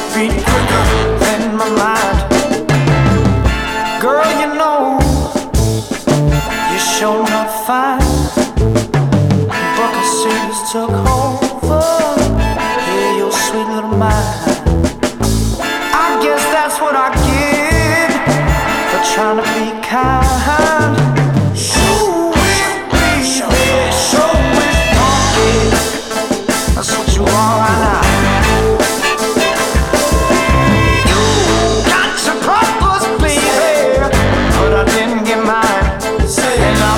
beat quicker than my mind. Girl, you know you sure enough fine. Bucket seats took over, yeah, your sweet little mind. I guess that's what I get for trying to be kind. Show is monkey. That's what you are right now. You got your problems, baby, but I didn't get mine. And I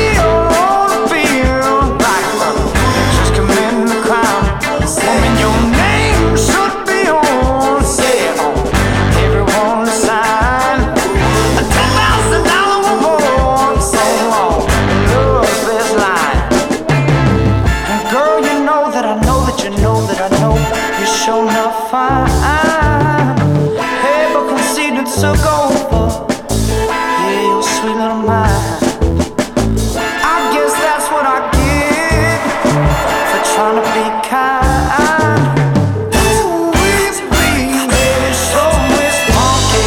feel like just committing a crime. Woman, your name should be on everyone's sign. A $10,000 reward, so long, love this line. And girl, you know that I know that you know that I know you're sure enough fine. Hey, but conceded took over, yeah, your sweet little mind. I guess that's what I get for trying to be kind. Ooh, it's me, so Miss Monkey.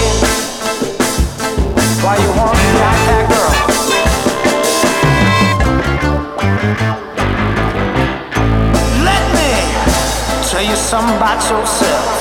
Why you want me like that, girl? Let me tell you something about yourself.